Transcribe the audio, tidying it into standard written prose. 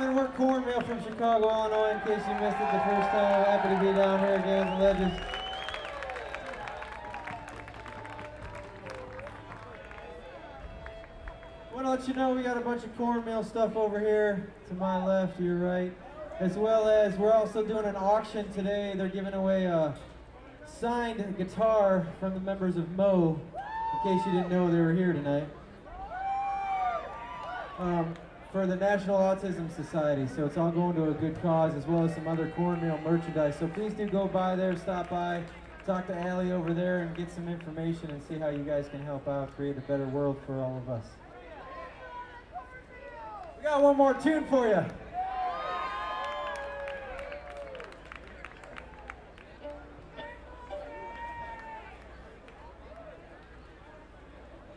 gentlemen, we're Cornmeal from Chicago, Illinois, in case you missed it the first time. Happy to be down here again, the Legends. I want to let you know we got a bunch of cornmeal stuff over here to my left, to your right, as well as we're also doing an auction today. They're giving away a signed guitar from the members of Mo, in case you didn't know they were here tonight, for the National Autism Society. So it's all going to a good cause, as well as some other cornmeal merchandise. So please do go by there, stop by, talk to Allie over there, and get some information and see how you guys can help out, create a better world for all of us. We got one more tune for you.